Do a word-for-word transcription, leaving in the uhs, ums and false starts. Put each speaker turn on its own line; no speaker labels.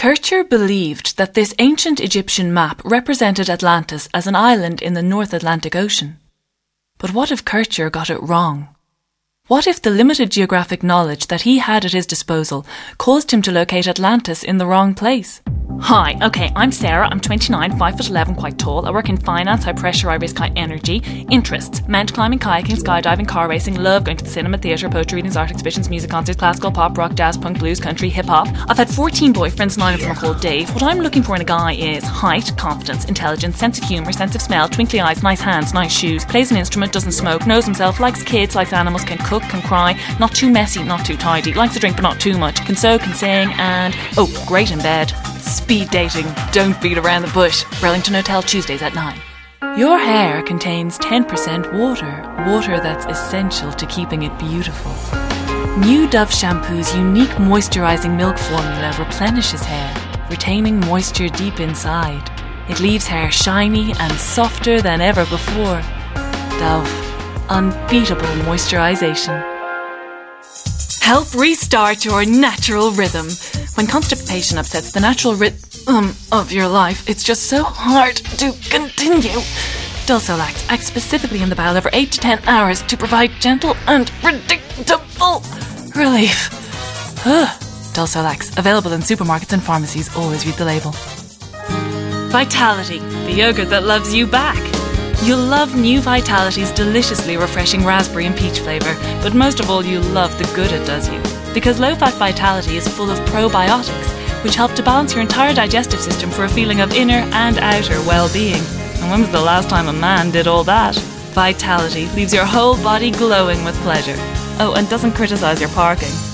Kircher believed that this ancient Egyptian map represented Atlantis as an island in the North Atlantic Ocean. But what if Kircher got it wrong? What if the limited geographic knowledge that he had at his disposal caused him to locate Atlantis in the wrong place?
Hi, okay, I'm Sarah, I'm twenty-nine, five foot eleven, quite tall. I work in finance, high pressure, I risk high energy. Interests: mountain climbing, kayaking, skydiving, car racing. Love going to the cinema, theatre, poetry readings, art exhibitions, music concerts, classical, pop, rock, jazz, punk, blues, country, hip-hop. I've had fourteen boyfriends, nine of them are called Dave. What I'm looking for in a guy is height, confidence, intelligence, sense of humour, sense of smell, twinkly eyes, nice hands, nice shoes, plays an instrument, doesn't smoke, knows himself, likes kids, likes animals, can cook, can cry, not too messy, not too tidy, likes to drink but not too much, can sew, can sing, and, oh, great in bed. Speed dating, don't beat around the bush. Burlington Hotel, Tuesdays at nine.
Your hair contains ten percent water, water that's essential to keeping it beautiful. New Dove Shampoo's unique moisturising milk formula replenishes hair, retaining moisture deep inside. It leaves hair shiny and softer than ever before. Dove, unbeatable moisturisation. Help restart your natural rhythm. When constipation upsets the natural rhythm of your life, it's just so hard to continue. Dulcolax acts specifically in the bowel over eight to ten hours to provide gentle and predictable relief. Dulcolax, available in supermarkets and pharmacies. Always read the label. Vitality, the yogurt that loves you back. You'll love New Vitality's deliciously refreshing raspberry and peach flavour, but most of all you'll love the good it does you. Because low-fat Vitality is full of probiotics, which help to balance your entire digestive system for a feeling of inner and outer well-being. And when was the last time a man did all that? Vitality leaves your whole body glowing with pleasure. Oh, and doesn't criticise your parking.